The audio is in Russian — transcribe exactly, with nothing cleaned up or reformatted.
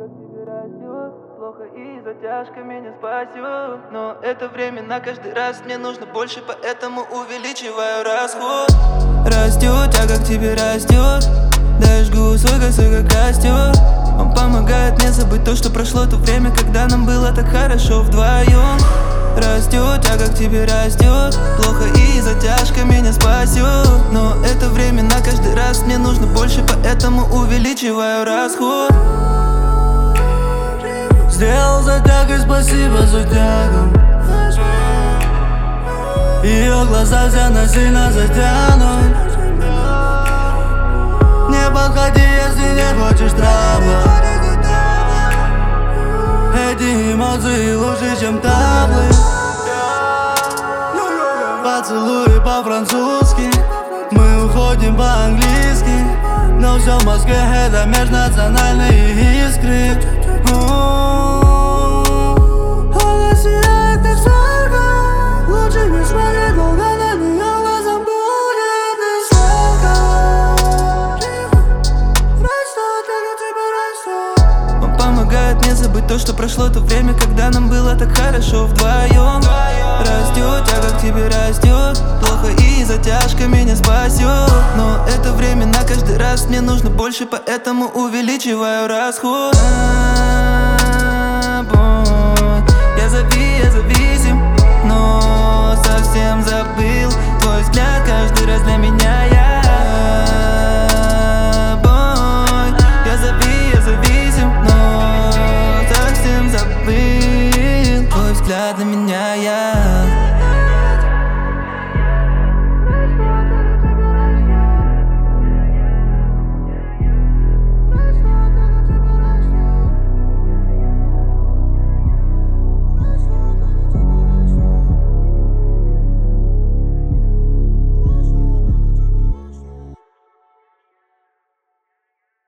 как тебе растет. Плохо и затяжка меня спасет. Но это временно каждый раз мне нужно больше, поэтому увеличиваю расход. Растет, а как тебе растет. Да жгу свой косой как костер. Он помогает мне забыть то, что прошло то время, когда нам было так хорошо вдвоем. Растет, а как тебе растет. Плохо и затяжка меня спасет. Но это временно каждый раз мне нужно больше, поэтому увеличиваю расход. Сделал затягой, спасибо за тягу. Ее глаза все насильно затянут. Не подходи, если не хочешь травмы. Эти эмоции лучше, чем таблы. Поцелуи по-французски, мы уходим по-английски. Но все в Москве это межнациональные искры. Она сияет как солнце. Лучше не смотреть долго на нее, глазом будет и сладко. Растет, как тебе растет. Он помогает мне забыть то, что прошло то время, когда нам было так хорошо вдвоем. Растет, а как тебе растет. Плохо и затяжка меня спасет. Но это временно каждый раз мне нужно больше, поэтому увеличиваю расход. Я зави, я зависим, но совсем забыл. Твой взгляд каждый раз для меня я бой. Я зави, я зависим, но совсем забыл. Твой взгляд для меня я